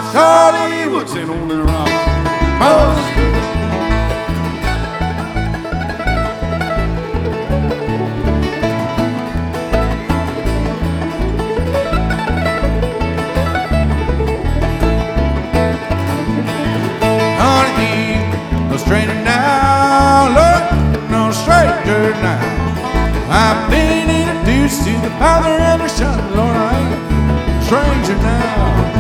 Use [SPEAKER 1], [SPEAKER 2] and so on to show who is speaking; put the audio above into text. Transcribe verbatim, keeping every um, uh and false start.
[SPEAKER 1] Charlie Woodson on the rock. Oh. No stranger now, look, no stranger now. I've been introduced to the Father and the Son, Lord, I ain't a stranger now.